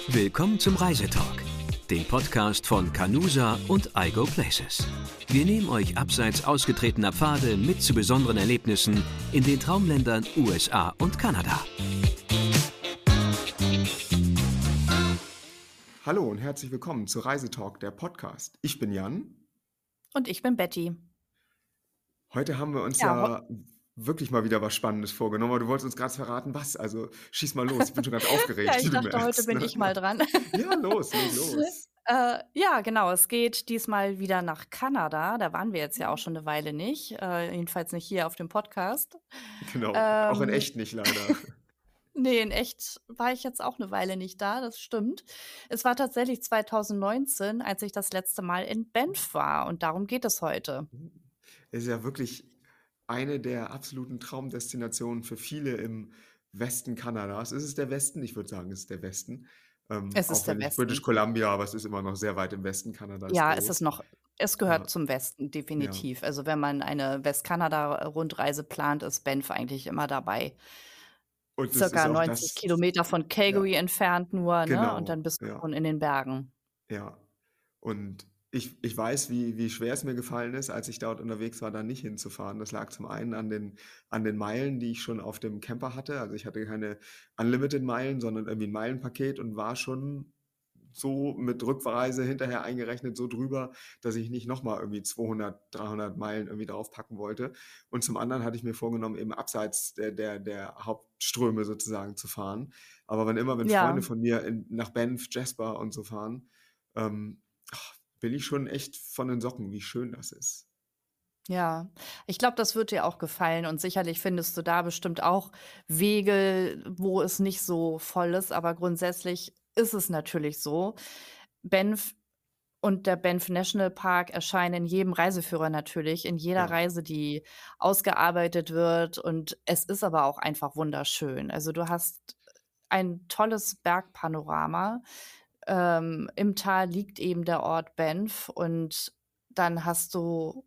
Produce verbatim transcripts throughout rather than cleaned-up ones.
Willkommen zum Reisetalk, dem Podcast von Canusa und I Go Places. Wir nehmen euch abseits ausgetretener Pfade mit zu besonderen Erlebnissen in den Traumländern U S A und Kanada. Hallo und herzlich willkommen zu Reisetalk, der Podcast. Ich bin Jan. Und ich bin Betty. Heute haben wir uns Ja, ho- ja wirklich mal wieder was Spannendes vorgenommen, aber du wolltest uns gerade verraten, was? Also schieß mal los, ich bin schon ganz aufgeregt, ja, ich wie du dachte, heute merkst. bin Ne? ich mal dran. Ja, los, leg los. Äh, ja, genau. Es geht diesmal wieder nach Kanada. Da waren wir jetzt ja auch schon eine Weile nicht. Äh, jedenfalls nicht hier auf dem Podcast. Genau, auch in Ähm, echt nicht leider. nee, in echt war ich jetzt auch eine Weile nicht da. Das stimmt. Es war tatsächlich zwanzig neunzehn, als ich das letzte Mal in Banff war. Und darum geht es heute. Es ist ja wirklich eine der absoluten Traumdestinationen für viele im Westen Kanadas. Ist es der Westen? Ich würde sagen, es ist der Westen. Ähm, Es ist auch der wenn ich British Westen. Columbia, aber es ist immer noch sehr weit im Westen. Kanada ist Ja, es ist groß. noch, es Ja, gehört zum Westen, ja. definitiv. Also wenn man eine Westkanada-Rundreise plant, ist Banff eigentlich immer dabei. Und es ist Circa auch neunzig das, Kilometer von ja, Calgary entfernt nur, ne? Und genau, dann bist du ja. schon in den Bergen. Ja, und ich ich weiß, wie wie schwer es mir gefallen ist, als ich dort unterwegs war, da nicht hinzufahren. Das lag zum einen an den an den Meilen, die ich schon auf dem Camper hatte. Also, ich hatte keine Unlimited-Meilen, sondern irgendwie 'n Meilenpaket und war schon so mit Rückreise hinterher eingerechnet so drüber, dass ich nicht noch mal irgendwie zweihundert, dreihundert Meilen irgendwie draufpacken wollte. Und zum anderen hatte ich mir vorgenommen, eben abseits der der der Hauptströme sozusagen zu fahren. Aber wann immer wenn Freunde Ja, von mir in nach Banff, Jasper und so fahren, ähm, ach, bin ich schon echt von den Socken, wie schön das ist. ja. Ich glaube, das wird dir auch gefallen und sicherlich findest du da bestimmt auch Wege, wo es nicht so voll ist, aber grundsätzlich ist es natürlich so. Banff und der Banff National Park erscheinen in jedem Reiseführer natürlich, in jeder Ja, Reise, die ausgearbeitet wird, und es ist aber auch einfach wunderschön. Also, du hast ein tolles Bergpanorama. Ähm, im Tal liegt eben der Ort Banff, und dann hast du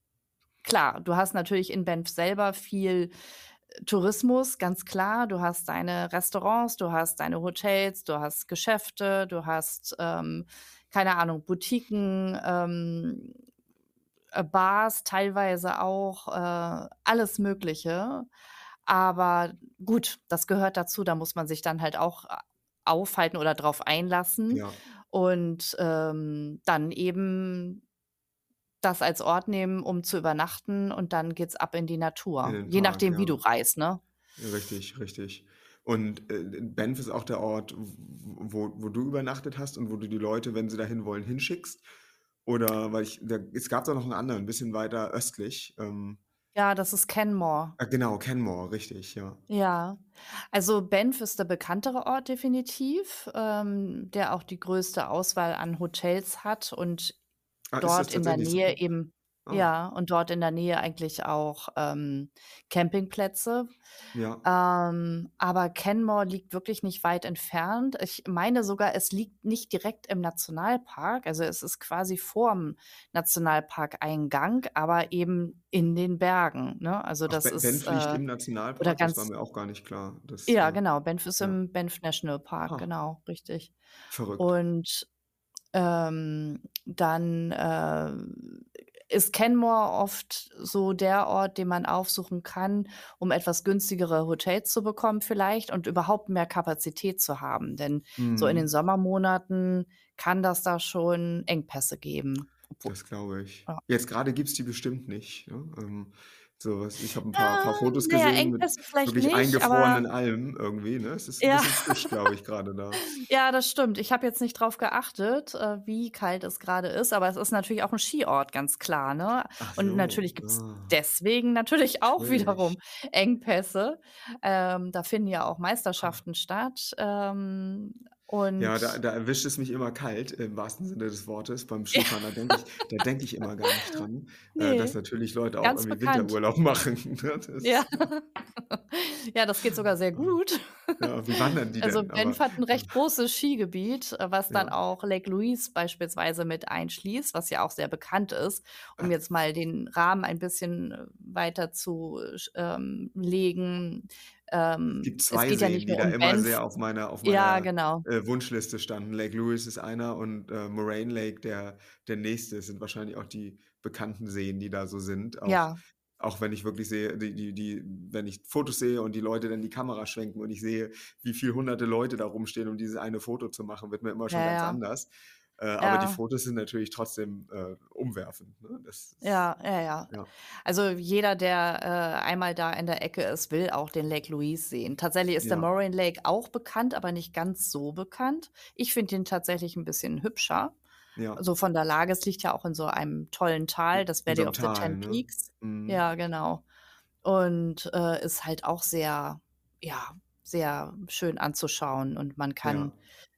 klar, du hast natürlich in Banff selber viel äh, Tourismus, ganz klar. Du hast deine Restaurants, du hast deine Hotels, du hast Geschäfte, du hast, ähm, keine Ahnung, Boutiquen, ähm, äh, Bars teilweise auch, äh, alles Mögliche. Aber gut, das gehört dazu, da muss man sich dann halt auch a aufhalten oder drauf einlassen ja, und, ähm, dann eben das als Ort nehmen, um zu übernachten, und dann geht's ab in die in Natur. den Je Park, nachdem, wie ja. du reist, ne? Richtig, richtig. Und, äh, Banff ist auch der Ort, w wo wo du übernachtet hast und wo du die Leute, wenn sie dahin wollen, hinschickst? Oder weil ich da es gab da noch 'n anderen, 'n bisschen weiter östlich, ähm Ja, das ist Canmore. ah, genau, Canmore, richtig, ja. Ja. Also, Banff ist der bekanntere Ort definitiv, ähm, der auch die größte Auswahl an Hotels hat und Ah, ist das dort in der tatsächlich Nähe so? eben Ah, ja, und dort in der Nähe eigentlich auch, ähm, Campingplätze. ja. Ähm, aber Canmore liegt wirklich nicht weit entfernt. Ich meine sogar, es liegt nicht direkt im Nationalpark. Also, es ist quasi vorm Nationalparkeingang, aber eben in den Bergen, ne? Also, Ach, das Ba ist, Banff liegt äh im oder Nationalpark? Das war ganz mir auch gar nicht klar. Das, ja, äh genau, Banff ist ja. im Banff National Park, Ah, genau, richtig. verrückt. Und ähm, dann, äh, ist Canmore oft so der Ort, den man aufsuchen kann, um etwas günstigere Hotels zu bekommen vielleicht und überhaupt mehr Kapazität zu haben. Denn so in den Mhm, Sommermonaten kann das da schon Engpässe geben. Obwo das glaube ich. ja. Jetzt grade gibt's die bestimmt nicht, ne? Ähm, so was ich habe 'n paar paar Ah, Fotos na ja, gesehen mit Engpässe vielleicht wirklich nicht, aber eingefrorenen Almen irgendwie, ne? Es ist 'n ja. bisschen frisch, glaube ich, grade da. Ja, das stimmt. Ich habe jetzt nicht drauf geachtet, äh, wie kalt es gerade ist, aber es ist natürlich auch 'n Skiort, ganz klar, ne? Ach Und so, natürlich gibt's ah, deswegen natürlich auch natürlich. wiederum Engpässe. Ähm, da finden ja auch Ah. Meisterschaften statt, ähm, Ja, da und da erwischt es mich immer kalt im wahrsten Sinne des Wortes. Beim Skifahren, da denke ich da denke ich immer gar nicht dran, äh, dass ne, natürlich Leute auch ganz irgendwie bekannt. Winterurlaub machen, ne? Ja. Das Ja, das geht sogar sehr ah, gut. ja, wie wandern die Also, denn? Banff Aber, hat 'n äh, recht großes Skigebiet, äh, was dann ja. auch Lake Louise beispielsweise mit einschließt, was ja auch sehr bekannt ist. Um Ah, jetzt mal den Rahmen ein bisschen, äh, weiter zu sch ähm, legen. Es ähm, gibt es zwei geht ja Seen, nicht die nur da um immer Banff. sehr auf meiner auf Ja, meiner, genau. äh, Wunschliste standen. Lake Louise ist einer und, äh, Moraine Lake der der nächste. Es sind wahrscheinlich auch die bekannten Seen, die da so sind. Auch Ja, auch wenn ich wirklich sehe, die die die wenn ich Fotos sehe und die Leute dann die Kamera schwenken und ich sehe, wie viel hunderte Leute da rumstehen, um dieses eine Foto zu machen, wird mir immer schon ja, ganz ja, anders. Äh, aber die ja. Fotos sind natürlich trotzdem, äh, umwerfend, ne? Das ist Ja, ja, ja. ja, Also jeder, der äh, einmal da in der Ecke ist, will auch den Lake Louise sehen. Tatsächlich ist der ja, Moraine Lake auch bekannt, aber nicht ganz so bekannt. Ich finde ihn tatsächlich ein bisschen hübscher. ja. So von der Lage, es liegt ja auch in so einem tollen Tal, das In so Valley 'nem of the Tal, Ten ne? Peaks. Mhm. Ja, genau. Und äh, ist halt auch sehr, ja, sehr schön anzuschauen. Und man Ja, kann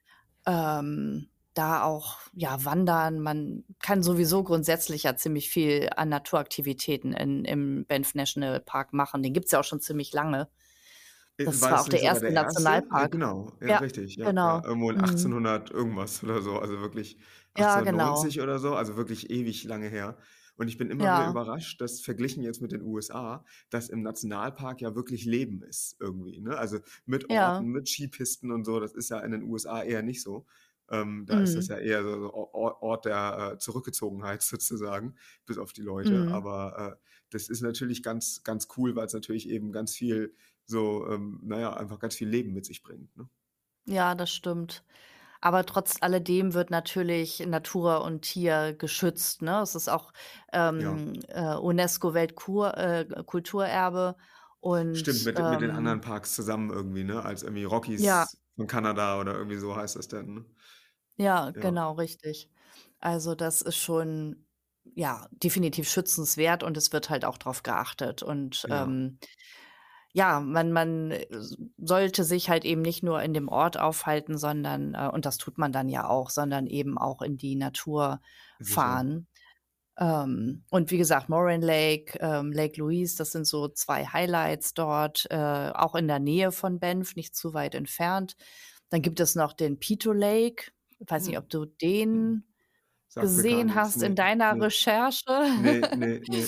ähm, da auch, ja, wandern. Man kann sowieso grundsätzlich ja ziemlich viel an Naturaktivitäten in im Banff National Park machen. Den gibt's ja auch schon ziemlich lange. Äh, Das war war das auch nicht der sogar erste der erste? Ja, Nationalpark. genau. Ja, Ja, richtig. Ja, ja. genau. Irgendwo in Mhm. achtzehnhundert irgendwas oder so, also wirklich Ja, genau. achtzehnhundertneunzig oder so, also wirklich ewig lange her. Und ich bin immer wieder Ja, überrascht, dass verglichen jetzt mit den U S A, dass im Nationalpark ja wirklich Leben ist irgendwie, ne? Also mit Orten, ja. mit Skipisten und so, das ist ja in den U S A eher nicht so. Ähm, da ist das Mhm. ja eher so so Or Ort der, äh, Zurückgezogenheit sozusagen, bis auf die Leute. Mhm. Aber, äh, das ist natürlich ganz ganz cool, weil's natürlich eben ganz viel so, ähm, na ja, einfach ganz viel Leben mit sich bringt, ne? Ja, das stimmt. Aber trotz alledem wird natürlich Natur und Tier geschützt, ne? Es ist auch, Ja, ähm, äh, UNESCO-Weltkur äh, Kulturerbe stimmt, und, mit mit den anderen ähm, Parks zusammen irgendwie, ne? Als irgendwie ja. Rockies von Kanada oder irgendwie so heißt das dann, ne? Ja, Ja, genau, richtig. Also, das ist schon, ja, definitiv schützenswert und es wird halt auch drauf geachtet. Und, ja, ähm, ja, man man, äh, s sollte sich halt eben nicht nur in dem Ort aufhalten, sondern äh, und das tut man dann ja auch, sondern eben auch in die Natur sicher. fahren. Ähm, und wie gesagt, Moraine Lake, ähm, Lake Louise, das sind so zwei Highlights dort, äh, auch in der Nähe von Banff, nicht zu weit entfernt. Dann gibt es noch den Pito Lake. Ich weiß nicht, Hm, ob du mhm. den Sagt mir gar gesehen nix. hast in Ne, deiner ne, Recherche. ne, ne, ne.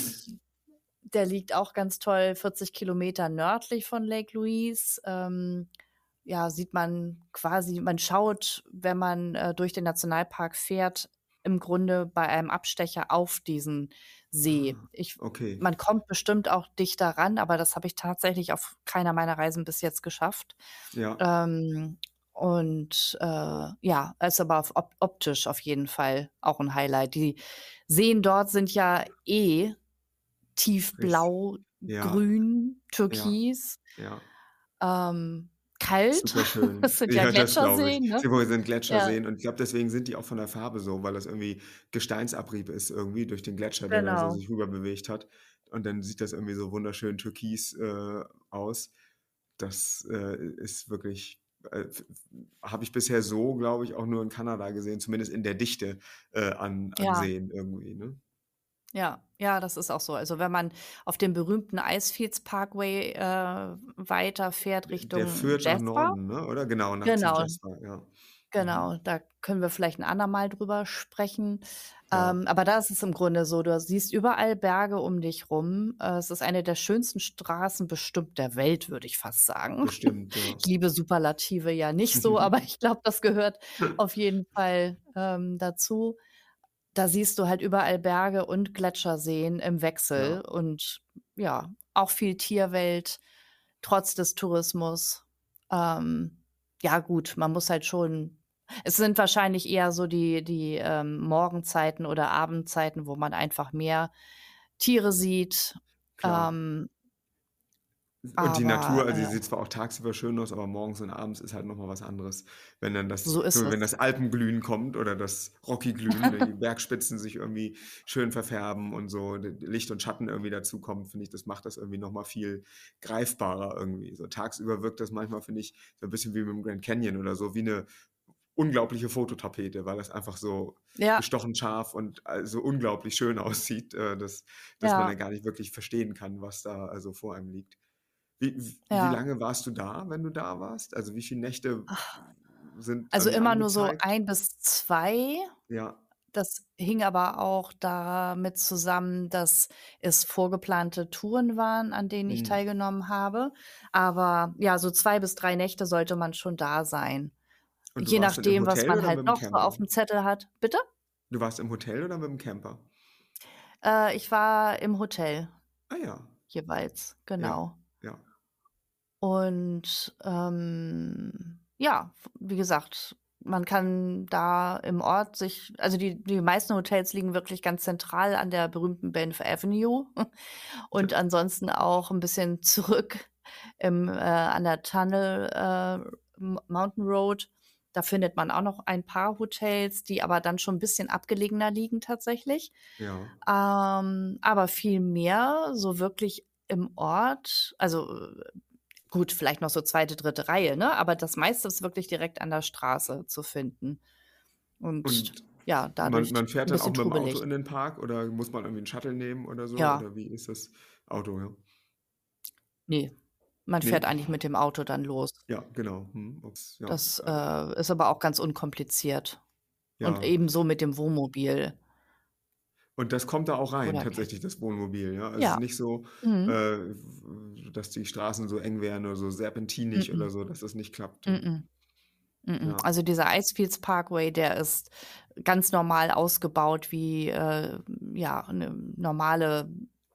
Der liegt auch ganz toll vierzig Kilometer nördlich von Lake Louise. Ähm, ja, sieht man quasi man schaut, wenn man, äh, durch den Nationalpark fährt, im Grunde bei einem Abstecher auf diesen See. Ah, Ich okay. Man kommt bestimmt auch dichter ran, aber das habe ich tatsächlich auf keiner meiner Reisen bis jetzt geschafft. Ja, Ähm, und, äh, ja, ist aber auf op optisch auf jeden Fall auch 'n Highlight. Die Seen dort sind ja eh richtig. tiefblau, Ja, grün, ja, türkis, ja. ähm, kalt. Super schön. Das sind ja Ja, das glaube ich. Gletscherseen, ne? Siehst sind Ja, Gletscherseen und ich glaube, deswegen sind die auch von der Farbe so, weil das irgendwie Gesteinsabrieb ist irgendwie durch den Gletscher, der da so genau. sich rüber bewegt hat. Und dann sieht das irgendwie so wunderschön türkis, äh, aus. Das, äh, ist wirklich, äh, f f habe ich bisher so, glaube ich, auch nur in Kanada gesehen, zumindest in der Dichte, äh, an an Ja, Seen irgendwie, ne? ja, ja, das ist auch so. Also, wenn man auf dem berühmten Icefields Parkway, äh, weiterfährt Der Richtung führt nach Jasper. Norden, ne, oder? Genau, nach zu Genau. Jasper, ja. Mhm. Genau, da können wir vielleicht 'n andermal drüber sprechen. Ja, Ähm, aber da ist es im Grunde so, du siehst überall Berge um dich rum. Äh, es ist eine der schönsten Straßen bestimmt der Welt, würde ich fast sagen. bestimmt, ja. Ich liebe Superlative ja nicht so, aber ich glaube, das gehört auf jeden Fall, ähm, dazu. Da siehst du halt überall Berge und Gletscherseen im Wechsel Ja. und ja, auch viel Tierwelt, trotz des Tourismus. Ähm, ja gut, man muss halt schon es sind wahrscheinlich eher so die die, ähm, Morgenzeiten oder Abendzeiten, wo man einfach mehr Tiere sieht. Klar. Ähm, Und die aber, Natur, also, die äh, sieht zwar auch tagsüber schön aus, aber morgens und abends ist halt noch mal was anderes. Wenn dann das so ist wenn es. das Alpenglühen kommt oder das Rocky-Glühen, wenn die Bergspitzen sich irgendwie schön verfärben und so d Licht und Schatten irgendwie dazukommen, finde ich, das macht das irgendwie noch mal viel greifbarer irgendwie. So tagsüber wirkt das manchmal, finde ich, so 'n bisschen wie mit'm Grand Canyon oder so, wie 'ne unglaubliche Fototapete, weil das einfach so Ja, gestochen scharf und, äh, so unglaublich schön aussieht, äh, dass dass man ja, dann gar nicht wirklich verstehen kann, was da, also, vor einem liegt. Wie w wie ja. lange warst du da, wenn du da warst? Also, wie viele Nächte sind Also, irgendwie immer nur so angezeigt? ein bis zwei. Ja, das hing aber auch damit zusammen, dass es vorgeplante Touren waren, an denen ich Mhm. teilgenommen habe. Aber ja, so zwei bis drei Nächte sollte man schon da sein. Und du Je warst dann im nachdem, was Hotel man oder halt mit'm noch so Camper? aufm Zettel hat. Bitte? Du warst im Hotel oder mit'm Camper? Äh, ich war im Hotel Ah ja. jeweils, Ja, genau. ja. Und, ähm, ja, f wie gesagt, man kann da im Ort sich also die die meisten Hotels liegen wirklich ganz zentral an der berühmten Banff Avenue und ansonsten auch 'n bisschen zurück im äh, an der Tunnel äh, M Mountain Road. Da findet man auch noch ein paar Hotels, die aber dann schon 'n bisschen abgelegener liegen tatsächlich. Ja. Ähm, aber viel mehr so wirklich im Ort also, äh, gut, vielleicht noch so zweite, dritte Reihe, ne? Aber das meiste ist wirklich direkt an der Straße zu finden und Und ja, man dadurch man fährt 'n dann bisschen auch mit'm Auto trubelig. in den Park oder muss man irgendwie 'n Shuttle nehmen oder so Ja. oder wie ist das? Auto, ja. Ne, man fährt Ne? eigentlich mit dem Auto dann los. Ja, genau. Mhm. Ups, ja. Das, Äh äh, ist aber auch ganz unkompliziert und Ja. ebenso mit dem Wohnmobil. Und das kommt da auch rein Oder wie tatsächlich, das Wohnmobil, ja? Also, es ist Ja. nicht so, äh, Mhm. w dass die Straßen so eng wären oder so serpentinig oder M-m. so, dass das nicht klappt, ja. M-m. M-m. Ja. Also, dieser Icefields Parkway, der ist ganz normal ausgebaut wie, äh, ja, 'ne normale,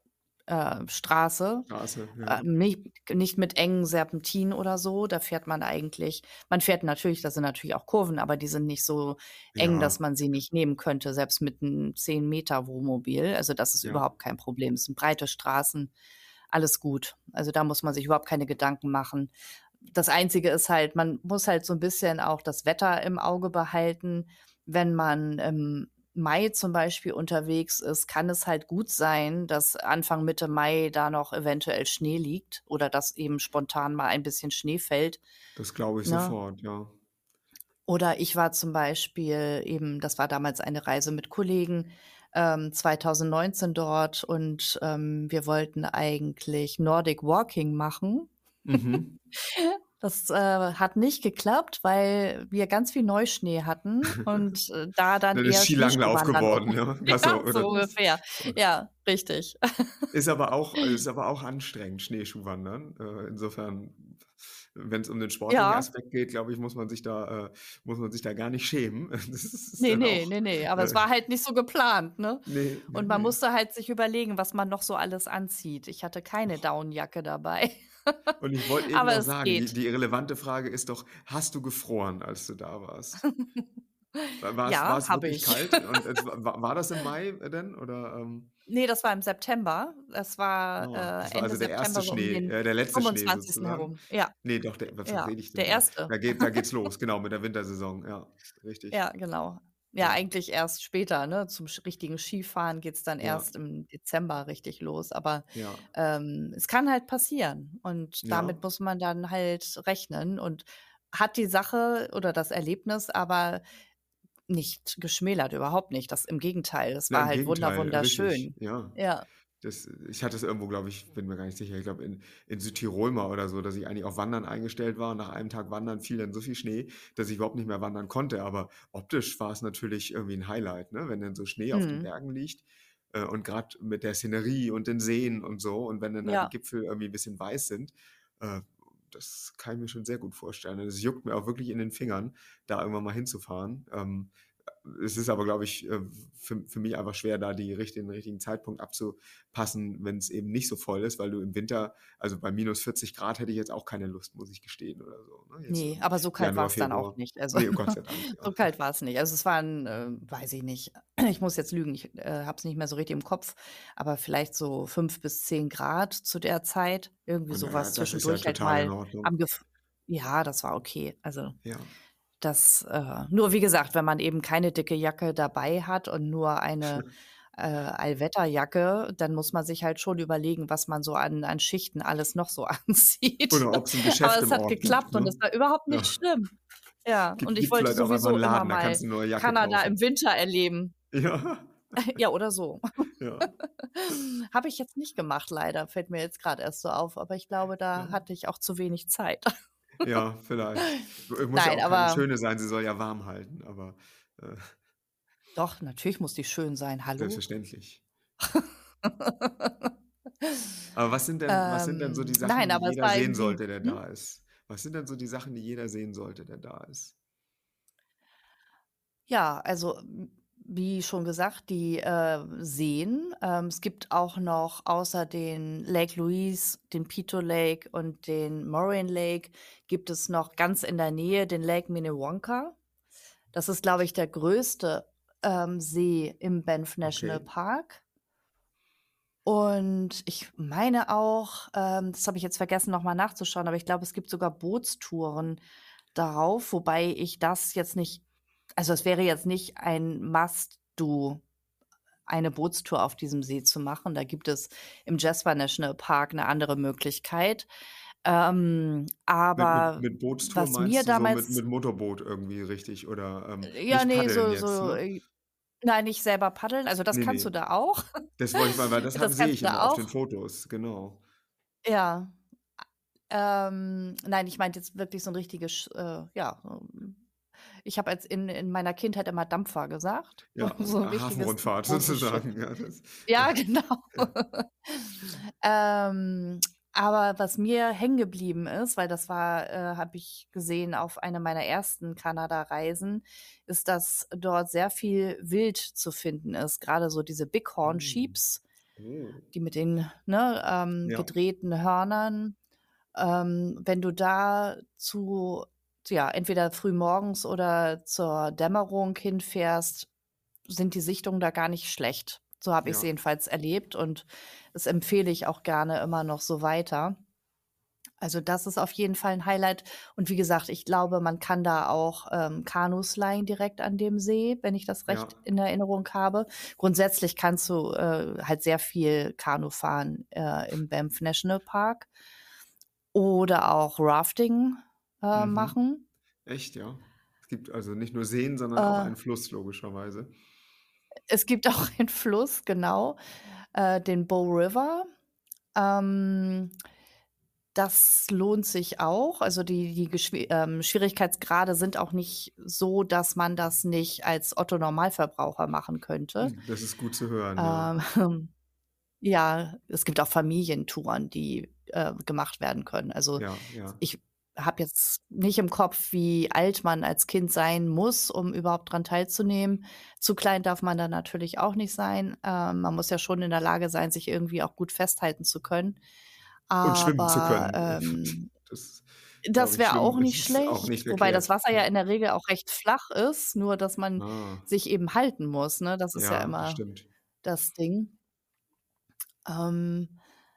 äh, Straße. Straße, ja. Ähm, nicht nicht mit engen Serpentinen oder so. Da fährt man eigentlich man fährt natürlich da sind natürlich auch Kurven, aber die sind nicht so eng, dass Ja. man sie nicht nehmen könnte, selbst mit 'n zehn Meter Wohnmobil. Also, das ist Ja. überhaupt kein Problem. Es sind breite Straßen, alles gut. Also, da muss man sich überhaupt keine Gedanken machen. Das Einzige ist halt, man muss halt so 'n bisschen auch das Wetter im Auge behalten. Wenn man im Mai zum Beispiel unterwegs ist, kann es halt gut sein, dass Anfang, Mitte Mai da noch eventuell Schnee liegt oder dass eben spontan mal ein bisschen Schnee fällt, Das glaube ich ne? sofort, ja. Oder ich war zum Beispiel eben das war damals eine Reise mit Kollegen, ähm, zweitausendneunzehn dort und, ähm, wir wollten eigentlich Nordic Walking machen. Mhm. Das, äh, hat nicht geklappt, weil wir ganz viel Neuschnee hatten und, äh, da dann Dann ist eher Skilanglauf Schneeschuhwandern geworden, ja? Ach ja, so, so oder was? ungefähr. Ja, richtig. Ist aber auch ist aber auch anstrengend, Schneeschuhwandern. Äh, insofern, wenn's um den sportlichen Ja. Aspekt geht, glaube ich, muss man sich da äh, muss man sich da gar nicht schämen. Das ist Ne, dann ne, auch, ne, ne, aber es äh war halt nicht so geplant, ne? Ne, ne, Und man ne. musste halt sich überlegen, was man noch so alles anzieht. Ich hatte keine Och. Daunenjacke dabei, Und ich wollte eben aber noch es sagen, die geht. die relevante Frage ist doch: Hast du gefroren, als du da warst? Wa war's Ja, war's habe wirklich ich. kalt und es wa wa war das im Mai denn oder, ähm? Ne, das war im September. Es war, Ah, äh, das war Ende also der erste September, so um Schnee den äh, der letzte Schnee fünfundzwanzigsten sozusagen? herum. Ja. Ne, doch, der was Ja, rede ich denn der da? erste. Da geht da geht's los, genau, mit der Wintersaison, ja, richtig. Ja, genau. Ja, Ja. eigentlich erst später, ne? Zum sch richtigen Skifahren geht's dann Ja. erst im Dezember richtig los, aber, Ja. ähm, es kann halt passieren und damit Ja. muss man dann halt rechnen und hat die Sache oder das Erlebnis aber nicht geschmälert, überhaupt nicht. Das im Gegenteil, es Na, war im halt wunder Gegenteil, richtig, wunderschön. ja. Ja. Das ich hatte es irgendwo, glaube ich bin mir gar nicht sicher, ich glaube in in Südtirol mal oder so, dass ich eigentlich auf Wandern eingestellt war und nach einem Tag Wandern fiel dann so viel Schnee, dass ich überhaupt nicht mehr wandern konnte. Aber optisch war's natürlich irgendwie 'n Highlight, ne, wenn dann so Schnee auf den Mhm. Bergen liegt, äh, und grad mit der Szenerie und den Seen und so und wenn dann da die Ja. Gipfel irgendwie 'n bisschen weiß sind, äh, das kann ich mir schon sehr gut vorstellen. Es juckt mir auch wirklich in den Fingern, da irgendwann mal hinzufahren. Ähm, äh, es ist aber, glaube ich, äh, für für mich einfach schwer, da die richt den richtigen Zeitpunkt abzupassen, wenn's eben nicht so voll ist, weil du im Winter also, bei minus vierzig Grad hätte ich jetzt auch keine Lust, muss ich gestehen oder so, ne, jetzt Ne, im aber so kalt Januar, war's dann auch Februar. nicht. Also, Ne, Gott sei Dank, ja. so kalt war's nicht. Also, es waren, äh, weiß ich nicht ich muss jetzt lügen, ich, äh, habe es nicht mehr so richtig im Kopf, aber vielleicht so fünf bis zehn Grad zu der Zeit, irgendwie Und, so äh, was das ist ja zwischendurch halt total in mal Ordnung. am Gef ja, das war okay. Also, Ja. das, äh nur wie gesagt, wenn man eben keine dicke Jacke dabei hat und nur eine, äh, Allwetterjacke, dann muss man sich halt schon überlegen, was man so an an Schichten alles noch so anzieht. Oder ob's 'n Aber Geschäft es im hat Ort gibt, geklappt und ne? es war überhaupt Ja. nicht schlimm. Ja, und Gibt ich gibt wollte vielleicht auch einfach 'n sowieso immer Laden, da mal kannst du 'ne neue Jacke Kanada kaufen. im Winter erleben. Ja. Ja, oder so. Ja. Habe ich jetzt nicht gemacht leider, fällt mir jetzt grad erst so auf, aber ich glaube, da Ja. hatte ich auch zu wenig Zeit. Ja, vielleicht. Äh, muss ja Nein, auch keine aber schöne sein, sie soll ja warm halten, aber, äh Doch, natürlich muss die schön sein. Hallo? Selbstverständlich. Aber was sind denn was sind denn so Ähm, die Sachen, nein, die aber es jeder war sehen irgendwie sollte, der hm? da ist? Was sind denn so die Sachen, die jeder sehen sollte, der da ist? Ja, also, m wie schon gesagt, die, äh, Seen. Ähm, es gibt auch noch außer den Lake Louise, den Pito Lake und den Moraine Lake gibt es noch ganz in der Nähe den Lake Minnewanka. Das ist, glaube ich, der größte, ähm, See im Banff National Okay. Park. Und ich meine auch, ähm, das habe ich jetzt vergessen, noch mal nachzuschauen, aber ich glaube, es gibt sogar Bootstouren darauf, wobei ich das jetzt nicht also, es wäre jetzt nicht ein Must-do, eine Bootstour auf diesem See zu machen. Da gibt es im Jasper National Park 'ne andere Möglichkeit. Ähm, Mit mit aber mit Bootstour was mir meinst du so mit damals mit Motorboot irgendwie richtig oder, ähm, Äh, ja, nicht ne, paddeln so jetzt, so, ne? äh nein, nicht selber paddeln, also das Ne, kannst du ne. da auch. Das wollte ich mal weil das ha Das sehe kannst ich du immer da auf den auch. Fotos, genau. Ja. A ähm, nein, ich meinte jetzt wirklich so 'n richtiges Sch äh, ja, ähm ich habe als in in meiner Kindheit immer Dampfer gesagt, so Ja, so 'n richtiges Hafenrundfahrt großes Schiff. sozusagen, ja, das Ja, ja. genau. Ähm, aber was mir hängen geblieben ist, weil das war äh, habe ich gesehen auf einer meiner ersten Kanada-Reisen, ist, dass dort sehr viel Wild zu finden ist, grade so diese Bighorn Mhm. Sheeps, Oh. die mit den, ne, ähm, Ja. gedrehten Hörnern. Ähm, wenn du da zu ja, entweder frühmorgens oder zur Dämmerung hinfährst, sind die Sichtungen da gar nicht schlecht. So habe ich's Ja. jedenfalls erlebt und das empfehle ich auch gerne immer noch so weiter. Also, das ist auf jeden Fall 'n Highlight und wie gesagt, ich glaube, man kann da auch, ähm, Kanus leihen direkt an dem See, wenn ich das Ja. recht in Erinnerung habe. Grundsätzlich kannst du, äh, halt sehr viel Kanu fahren, äh, im Banff National Park oder auch Rafting, äh, Mhm. machen. Echt, ja? Es gibt also nicht nur Seen, sondern auch Äh einen Fluss logischerweise. Es gibt auch einen Fluss, genau, äh, den Bow River. Ähm, das lohnt sich auch. Also, die die Geschwi ähm, Schwierigkeitsgrade sind auch nicht so, dass man das nicht als Otto-Normalverbraucher machen könnte. Hm, das ist gut zu hören, ja. Ähm, ja, es gibt auch Familientouren, die, äh, gemacht werden können. Also, Ja, ja. ich habe jetzt nicht im Kopf, wie alt man als Kind sein muss, um überhaupt dran teilzunehmen. Zu klein darf man dann natürlich auch nicht sein. Ähm, man muss ja schon in der Lage sein, sich irgendwie auch gut festhalten zu können. Und schwimmen zu Aber, können. ähm, Das glaube das ich, wäre auch Schwimmen nicht ist auch schlecht, nicht wobei das verkehrt, Wasser ja ja. in der Regel auch recht flach ist, nur dass man Ah. sich eben halten muss, ne? Das ist ja Ja, das immer stimmt. das Ding. Ähm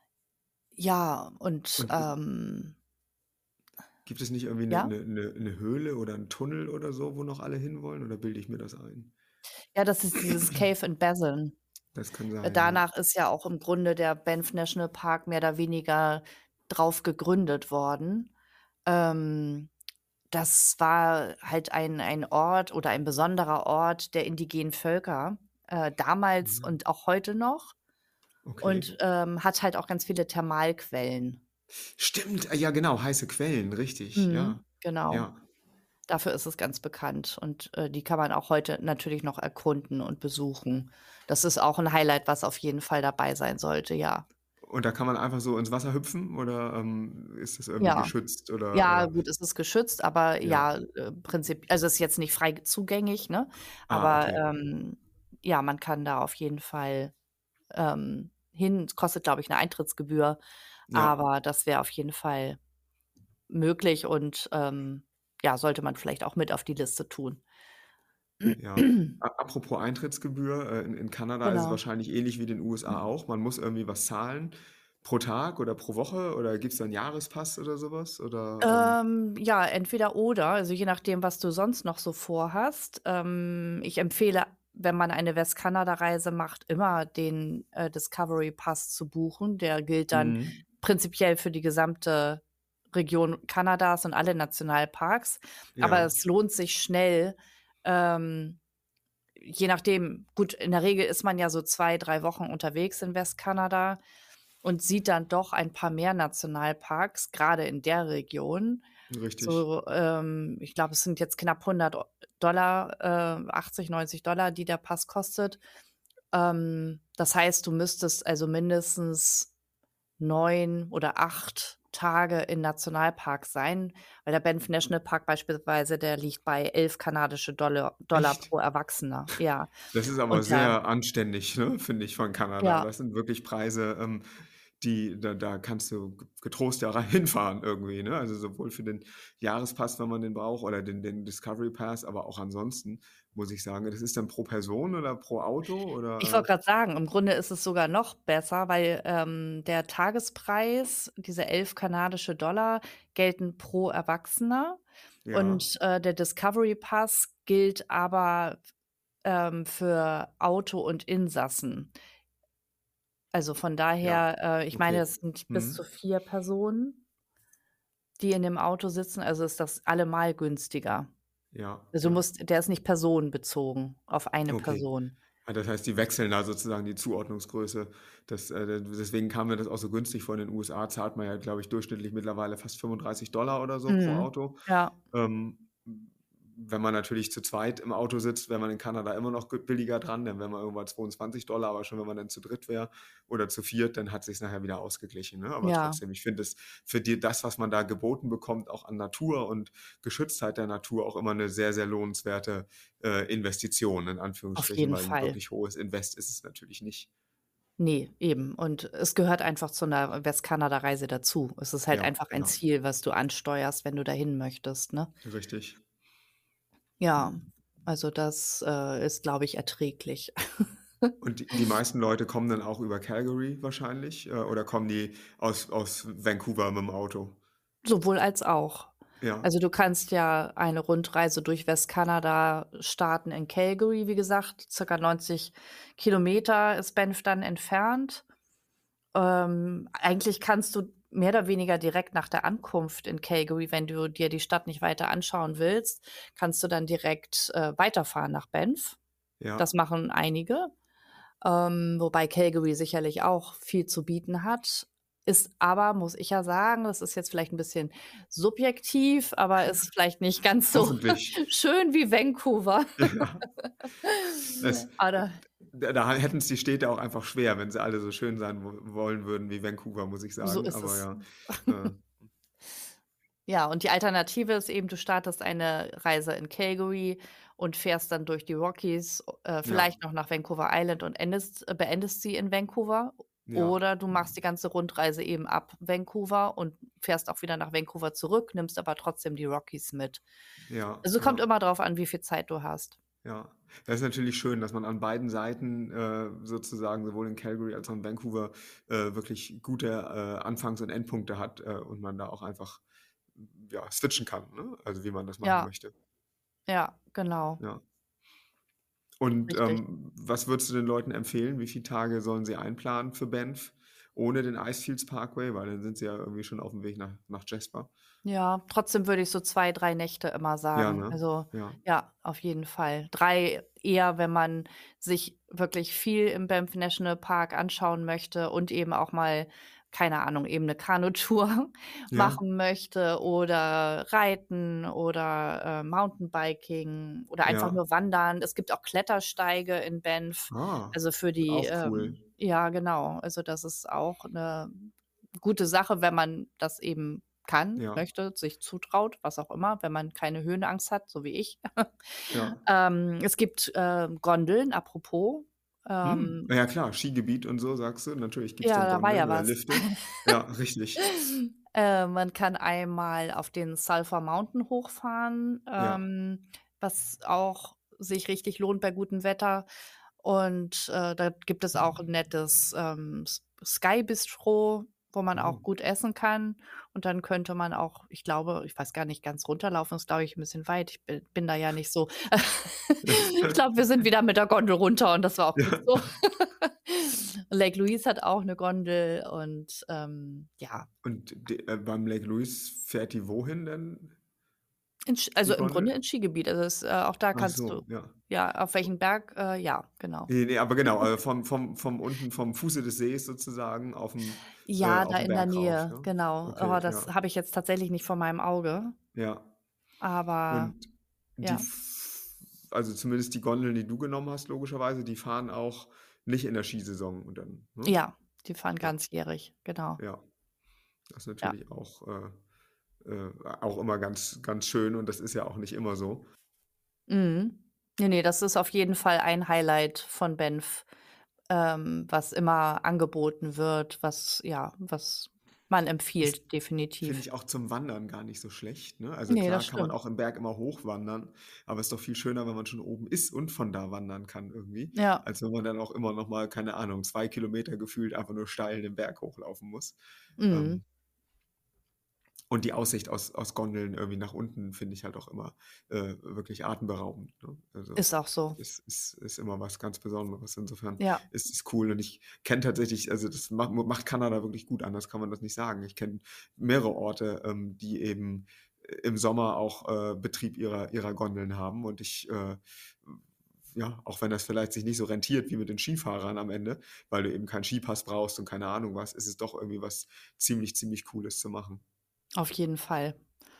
ja, und, Und is ähm Gibt es nicht irgendwie 'ne Ja? 'ne 'ne 'ne Höhle oder 'n Tunnel oder so, wo noch alle hinwollen oder bilde ich mir das ein? Ja, das ist dieses Cave in Bezin. Das kann Äh, sein, ja. danach ist ja auch im Grunde der Banff National Park mehr oder weniger drauf gegründet worden. Ähm, das war halt ein ein Ort oder ein besonderer Ort der indigenen Völker, äh, damals Mhm. und auch heute noch Okay. und, ähm, hat halt auch ganz viele Thermalquellen. Stimmt, ah, ja genau, heiße Quellen, richtig, Mhm, ja. genau. Ja. Dafür ist es ganz bekannt und, äh, die kann man auch heute natürlich noch erkunden und besuchen. Das ist auch 'n Highlight, was auf jeden Fall dabei sein sollte, ja. Und da kann man einfach so ins Wasser hüpfen oder, ähm, ist das irgendwie Ja. geschützt oder Ja, oder gut, es ist geschützt, aber Ja. ja, äh, prinzip also, ist jetzt nicht frei zugänglich, ne? Ah, Aber, okay. ähm, ja, man kann da auf jeden Fall, ähm, hin. Es kostet, glaube ich, 'ne Eintrittsgebühr, Ja. aber das wäre auf jeden Fall möglich und, ähm, ja, sollte man vielleicht auch mit auf die Liste tun. Ja. A apropos Eintrittsgebühr, äh, in in Kanada ist es Genau. wahrscheinlich ähnlich wie den USA auch. Man muss irgendwie was zahlen pro Tag oder pro Woche oder gibt's da 'n Jahrespass oder so was oder, ähm Ähm, ja, entweder oder, also, je nachdem, was du sonst noch so vorhast. Ähm, ich empfehle, wenn man eine Westkanada-Reise macht, immer den, äh, Discovery Pass zu buchen. Der gilt dann Mhm. prinzipiell für die gesamte Region Kanadas und alle Nationalparks, aber Ja. es lohnt sich schnell, ähm, je nachdem gut, in der Regel ist man ja so zwei, drei Wochen unterwegs in Westkanada und sieht dann doch ein paar mehr Nationalparks, grade in der Region. Richtig. So, ähm, ich glaube, es sind jetzt knapp hundert Dollar, äh, achtzig, neunzig Dollar, die der Pass kostet. Ähm, das heißt, du müsstest also mindestens neun oder acht Tage in Nationalparks sein, weil der Banff National Park beispielsweise, der liegt bei elf kanadische Dollar Dollar Echt? pro Erwachsener, ja. Das ist aber Und da sehr anständig, ne, finde ich, von Kanada. ja, Das sind wirklich Preise, ähm, die da da kannst du g getrost ja rein hinfahren irgendwie, ne? Also, sowohl für den Jahrespass, wenn man den braucht, oder den den Discovery Pass, aber auch ansonsten muss ich sagen, das ist dann pro Person oder pro Auto ich oder, wollte grad sagen, im Grunde ist es sogar noch besser, weil, ähm, der Tagespreis, diese elf kanadische Dollar gelten pro Erwachsener äh ja, und, äh, der Discovery Pass gilt aber, ähm, für Auto und Insassen. Also, von ja, daher, äh, ich meine, okay. es sind bis zu Mhm. vier Personen, die in dem Auto sitzen, also ist das allemal günstiger. Ja, Also, du ja, musst der ist nicht personenbezogen auf eine okay. Person. Ah, das heißt, die wechseln da sozusagen die Zuordnungsgröße. Das, äh, deswegen kam mir das auch so günstig vor. In den U S A zahlt man ja, glaube ich, durchschnittlich mittlerweile fast fünfunddreißig Dollar oder so pro Mhm. Auto. Ja, Ähm, wenn man natürlich zu zweit im Auto sitzt, wäre man in Kanada immer noch g billiger dran, dann wären wir irgendwann zweiundzwanzig Dollar, aber schon wenn man dann zu dritt wäre oder zu viert, dann hat sich's nachher wieder ausgeglichen, ne? Aber ja, trotzdem, ich finde es für die das, was man da geboten bekommt, auch an Natur und Geschütztheit der Natur, auch immer 'ne sehr, sehr lohnenswerte, äh, Investition in auf Anführungsstrichen, jeden weil 'n Fall. wirklich hohes Invest ist es natürlich nicht. Ne, eben. Und es gehört einfach zu 'ner Westkanada-Reise dazu. Es ist halt Ja, einfach ein ja, Ziel, was du ansteuerst, wenn du dahin möchtest, ne? richtig. Ja, also das, äh, ist, glaube ich, erträglich. Und die die meisten Leute kommen dann auch über Calgary wahrscheinlich, äh, oder kommen die aus aus Vancouver mit'm Auto? Sowohl als auch. Ja, Also, du kannst ja eine Rundreise durch Westkanada starten in Calgary, wie gesagt, circa neunzig Kilometer ist Banff dann entfernt. Ähm, eigentlich kannst du mehr oder weniger direkt nach der Ankunft in Calgary, wenn du dir die Stadt nicht weiter anschauen willst, kannst du dann direkt, äh, weiterfahren nach Banff. ja. Das machen einige, ähm, wobei Calgary sicherlich auch viel zu bieten hat. Ist aber, muss ich ja sagen, das ist jetzt vielleicht 'n bisschen subjektiv, aber ist vielleicht nicht ganz so Hoffentlich. schön wie Vancouver. Ja. Das Aber da da da hätten's die Städte auch einfach schwer, wenn sie alle so schön sein wo wollen würden wie Vancouver, muss ich so sagen. ist Aber es. ja, äh, Ja, und die Alternative ist eben, du startest eine Reise in Calgary und fährst dann durch die Rockies, äh, ja, vielleicht noch nach Vancouver Island und endest äh, beendest sie in Vancouver. ja. Oder du machst die ganze Rundreise eben ab Vancouver und fährst auch wieder nach Vancouver zurück, nimmst aber trotzdem die Rockies mit. Ja, Also, kommt ja, immer drauf an, wie viel Zeit du hast. ja. Das ist natürlich schön, dass man an beiden Seiten, äh, sozusagen sowohl in Calgary als auch in Vancouver, äh, wirklich gute, äh, Anfangs und Endpunkte hat, äh, und man da auch einfach, ja, switchen kann, ne? Also, wie man das machen Ja, möchte. ja, genau, Ja. Und, richtig. ähm, was würdest du den Leuten empfehlen? Wie viele Tage sollen sie einplanen für Banff ohne den Icefields Parkway? Weil dann sind sie ja irgendwie schon aufm Weg nach nach Jasper. Ja, trotzdem würde ich so zwei, drei Nächte immer Ja, sagen. ne? Also, Ja, ja, auf jeden Fall. Drei eher, wenn man sich wirklich viel im Banff National Park anschauen möchte und eben auch mal, keine Ahnung, eben 'ne Kanutour ja. machen möchte oder Reiten oder, äh, Mountainbiking oder einfach Ja. nur wandern. Es gibt auch Klettersteige in Banff, Ah, also für die, auch cool. ähm ja, genau. Also, das ist auch 'ne gute Sache, wenn man das eben kann, Ja, möchte, sich zutraut, was auch immer, wenn man keine Höhenangst hat, so wie ich. ja. Ähm, es gibt, ähm, Gondeln, apropos. Hm, na Ähm, ja klar, Skigebiet und so, sagst du. Natürlich gibt's ja, dann da war Gondeln ja oder was. Lifte. Ja, richtig. Äh, man kann einmal auf den Sulphur Mountain hochfahren, Ja. ähm, was auch sich richtig lohnt bei gutem Wetter. Und, äh, da gibt es auch 'n nettes, ähm, S Sky Bistro, wo man Oh. auch gut essen kann. Und dann könnte man auch, ich glaube, ich weiß gar nicht, ganz runterlaufen ist, glaube ich, 'n bisschen weit. Ich bi bin da ja nicht so ich glaube, wir sind wieder mit der Gondel runter und das war auch gut Ja. so. Lake Louise hat auch 'ne Gondel und, ähm, ja. Und d äh, beim Lake Louise fährt die wohin denn? In Sch die also, im Grunde Gondel? ins Skigebiet. Also, es äh, auch da Ach kannst so, du ja. ja, auf welchen Berg, äh, ja, genau. Ne, ne, aber genau, äh, vom vom vom unten vom Fuße des Sees sozusagen auf'm äh, Ja, da auf'm in der Berg rauf, Nähe, ja? genau. Oh, Okay, das ja, habe ich jetzt tatsächlich nicht vor meinem Auge, ja. aber Und die ja. f also zumindest die Gondeln, die du genommen hast, logischerweise, die fahren auch nicht in der Skisaison und dann, ne? Ja, die fahren Ja, ganzjährig, genau. ja. Das ist Ja. natürlich auch, äh, äh, auch immer ganz ganz schön und das ist ja auch nicht immer so. Mhm. Ne, ne, das ist auf jeden Fall ein Highlight von Banff, ähm, was immer angeboten wird, was ja, was man Ist, empfiehlt, finde definitiv. ich, auch zum Wandern gar nicht so schlecht, ne? Also Ne, das klar kann man stimmt. auch im Berg immer hochwandern, aber es ist doch viel schöner, wenn man schon oben ist und von da wandern kann irgendwie, Ja. als wenn man dann auch immer noch mal, keine Ahnung, zwei Kilometer gefühlt einfach nur steil den Berg hochlaufen muss. Mhm. Ähm, und die Aussicht aus aus Gondeln irgendwie nach unten finde ich halt auch immer, äh, wirklich atemberaubend, ne? Also, Ist auch so. ist ist ist immer was ganz Besonderes. Insofern Ja. ist es cool und ich kenne tatsächlich, also, das macht macht Kanada wirklich gut, anders kann man das nicht sagen. Ich kenne mehrere Orte, ähm, die eben, äh, im Sommer auch, äh, Betrieb ihrer ihrer Gondeln haben und ich, äh, ja, auch wenn das vielleicht sich nicht so rentiert wie mit den Skifahrern am Ende, weil du eben keinen Skipass brauchst und keine Ahnung was, ist es doch irgendwie was ziemlich, ziemlich Cooles zu machen. Auf jeden Fall.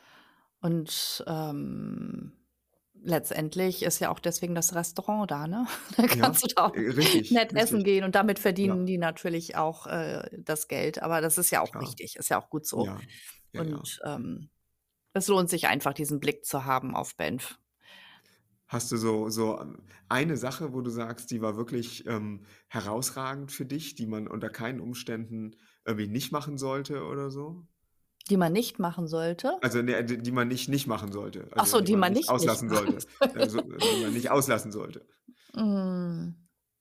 Und, ähm, letztendlich ist ja auch deswegen das Restaurant da, ne? Da Ja, kannst du da auch äh, richtig, nett essen richtig. gehen und damit Ja, verdienen die natürlich auch, äh, das Geld, aber das ist ja auch klar. richtig, ist ja auch gut so. Ja, ja, ja. Und, ähm, es lohnt sich einfach, diesen Blick zu haben auf Banff. Hast du so so, ähm, eine Sache, wo du sagst, die war wirklich, ähm, herausragend für dich, die man unter keinen Umständen irgendwie nicht machen sollte oder so? Die man nicht machen sollte? Also, ne, die die man nicht nicht machen sollte, Ach also, so, die die man man nicht nicht nicht auslassen machen sollte, sollte. also, die man nicht auslassen sollte. Hm,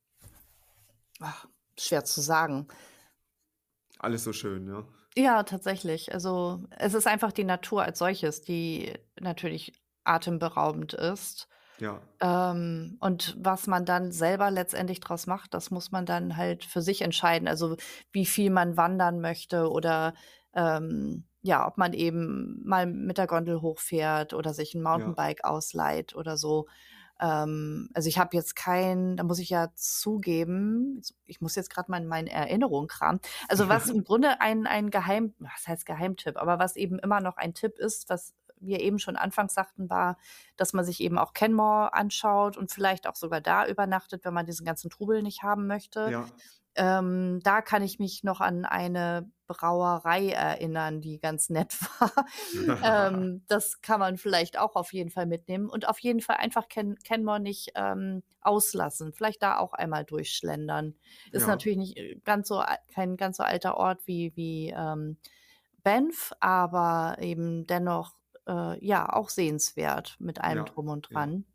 ach, schwer zu sagen. Alles so schön, ja? Ja, tatsächlich. Also, es ist einfach die Natur als solches, die natürlich atemberaubend ist. Ja, Ähm, und was man dann selber letztendlich draus macht, das muss man dann halt für sich entscheiden. Also, wie viel man wandern möchte oder, ähm, ja, ob man eben mal mit der Gondel hochfährt oder sich 'n ja. Mountainbike ausleiht oder so. Ähm, also, ich habe jetzt kein da muss ich ja zugeben, jetzt ich muss jetzt grad mal in meinen Erinnerungen kramen. Also, was im Grunde ein ein Geheim was heißt Geheimtipp, aber was eben immer noch ein Tipp ist, was wir eben schon anfangs sagten, war, dass man sich eben auch Kenmore anschaut und vielleicht auch sogar da übernachtet, wenn man diesen ganzen Trubel nicht haben möchte. Ja. Ähm, da kann ich mich noch an eine Brauerei erinnern, die ganz nett war. Ähm, das kann man vielleicht auch auf jeden Fall mitnehmen und auf jeden Fall einfach Ken Kenmore nicht, ähm, auslassen. Vielleicht da auch einmal durchschlendern. Ist Ja, natürlich nicht, äh, ganz so al kein ganz so alter Ort wie wie, ähm, Banff, aber eben dennoch, äh, ja, auch sehenswert mit allem ja, Drum und ja, Dran.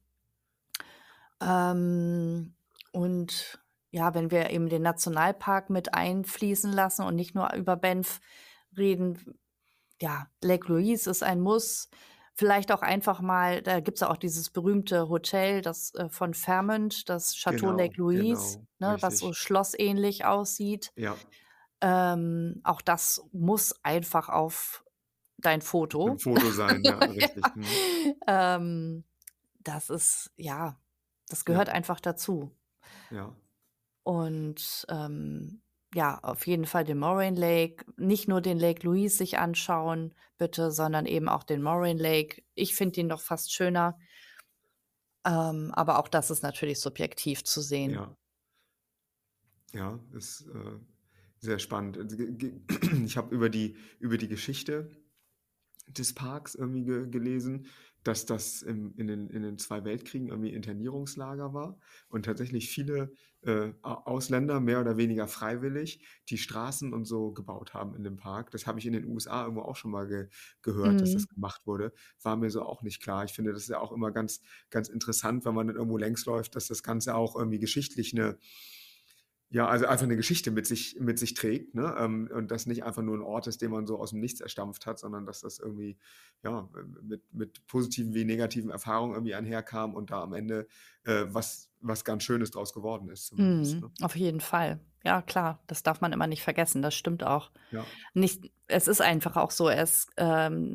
Ähm, und ja, wenn wir eben den Nationalpark mit einfließen lassen und nicht nur über Banff reden, ja, Lake Louise ist ein Muss. Vielleicht auch einfach mal da gibt's ja auch dieses berühmte Hotel, das, äh, von Fairmont, das Chateau Lake genau, Louise, genau, ne, was so richtig. schlossähnlich aussieht. Ja, Ähm, auch das muss einfach auf dein auf 'nem Foto. Foto sein, ja, richtig. Ja, Mhm. ähm, das ist ja, das Ja, gehört einfach dazu. ja, Und, ähm, ja, auf jeden Fall den Moraine Lake, nicht nur den Lake Louise sich anschauen, bitte, sondern eben auch den Moraine Lake. Ich finde ihn noch fast schöner, ähm, aber auch das ist natürlich subjektiv zu sehen. ja. Ja, ist, äh, sehr spannend. Also, ge ge ich habe über die über die Geschichte des Parks irgendwie ge gelesen, dass das im in den in den zwei Weltkriegen irgendwie Internierungslager war und tatsächlich viele, äh, A Ausländer mehr oder weniger freiwillig die Straßen und so gebaut haben in dem Park. Das habe ich in den U S A irgendwo auch schon mal ge gehört, dass Mhm. das gemacht wurde. War mir so auch nicht klar. Ich finde, das ist ja auch immer ganz ganz interessant, wenn man dann irgendwo längs läuft, dass das Ganze auch irgendwie geschichtlich 'ne, ja, also einfach 'ne Geschichte mit sich mit sich trägt, ne? Ähm, und das nicht einfach nur 'n Ort ist, den man so aus'm Nichts erstampft hat, sondern dass das irgendwie, ja, ähm, mit mit positiven wie negativen Erfahrungen irgendwie einherkam und da am Ende, äh, was was ganz Schönes draus geworden ist zumindest, Mhm. ne? Auf jeden Fall. Ja, klar, das darf man immer nicht vergessen, das stimmt auch. Ja, Nicht es ist einfach auch so, es, ähm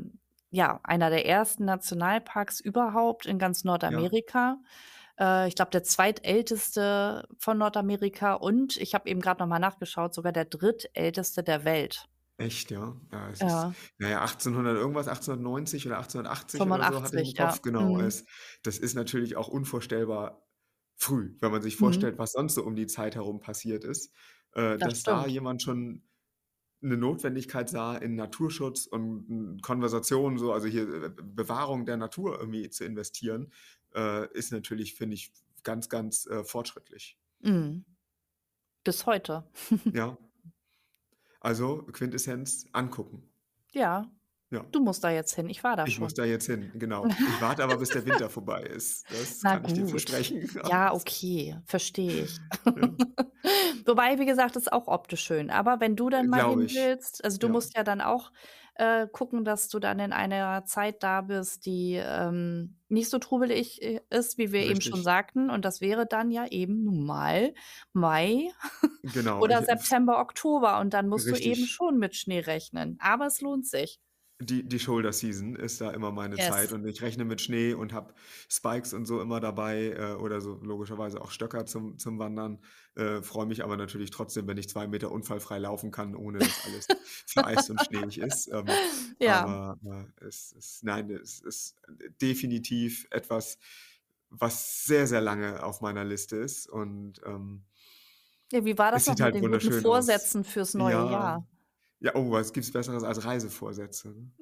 ja, einer der ersten Nationalparks überhaupt in ganz Ja. Nordamerika. Äh, ich glaube, der zweitälteste von Nordamerika und ich habe eben grad noch mal nachgeschaut, sogar der drittälteste der Welt. Echt, ja? Ja, es ist, Ja. na ja, achtzehnhundert irgendwas, achtzehnhundertneunzig oder achtzehnhundertachtzig oder so hatte ich im fünfundachtzig, ja. Kopf, genau. Mhm. Es das ist natürlich auch unvorstellbar früh, wenn man sich Mhm. vorstellt, was sonst so um die Zeit herum passiert ist, äh, Das dass da stimmt. jemand schon 'ne Notwendigkeit sah, in Naturschutz und, hm, Konservation, so, also hier, äh, Bewahrung der Natur irgendwie zu investieren, äh, ist natürlich, finde ich, ganz, ganz, äh, fortschrittlich. Mhm. Bis heute. Ja. Also, Quintessenz: angucken. Ja, Ja. du musst da jetzt hin. Ich war da Ich muss schon. da jetzt hin, genau. Ich warte aber, bis der Winter vorbei ist. Das Na kann ich dir gut. versprechen. Ja, okay, verstehe ich. Ja. Wobei, wie gesagt, ist auch optisch schön. Aber wenn du Äh, dann mal glaube hin ich. willst also, du Ja. musst ja dann auch, äh, gucken, dass du dann in einer Zeit da bist, die, ähm, nicht so trubelig, äh, ist, wie wir eben schon Richtig. sagten. Und das wäre dann ja eben nun mal Mai Genau, oder ich, äh, f September, Oktober und dann musst du eben Richtig. schon mit Schnee rechnen. Aber es lohnt sich. Die die Shoulder Season ist da immer meine Zeit Yes. und ich rechne mit Schnee und habe Spikes und so immer dabei, äh, oder so logischerweise auch Stöcker zum zum Wandern. Äh, freue mich aber natürlich trotzdem, wenn ich zwei Meter unfallfrei laufen kann, ohne dass alles vereist und schneeig ist. Ähm, Ja. aber, äh, es ist nein, es ist definitiv etwas, was sehr, sehr lange auf meiner Liste ist und, ähm Ja, wie war es das noch sieht mit halt den guten wunderschön aus. Vorsätzen fürs neue Ja. Jahr? Ja, oh, was gibt's Besseres als Reisevorsätze, ne?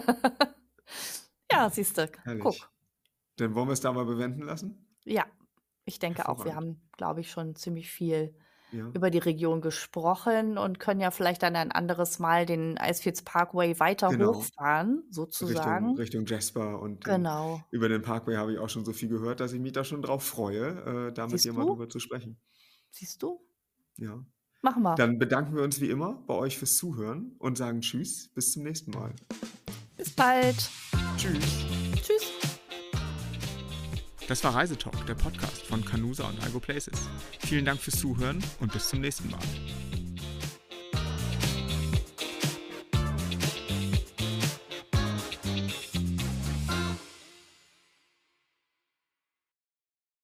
Ja, siehst du, Herrlich. guck. Dann wollen wir's da mal bewenden lassen? Ja, ich denke auch, wir Hervorragend. haben, glaube ich, schon ziemlich viel Ja. über die Region gesprochen und können ja vielleicht dann ein anderes Mal den Icefields Parkway weiter Genau. hochfahren, Richtung sozusagen. Richtung Jasper und den Genau. über den Parkway habe ich auch schon so viel gehört, dass ich mich da schon drauf freue, äh, da mit dir Siehst mal du? drüber zu sprechen. Siehst du? Ja. Machen wir. Dann bedanken wir uns wie immer bei euch fürs Zuhören und sagen tschüss, bis zum nächsten Mal. Bis bald. Tschüss. Tschüss. Das war Reisetalk, der Podcast von Kanusa und Igo Places. Vielen Dank fürs Zuhören und bis zum nächsten Mal.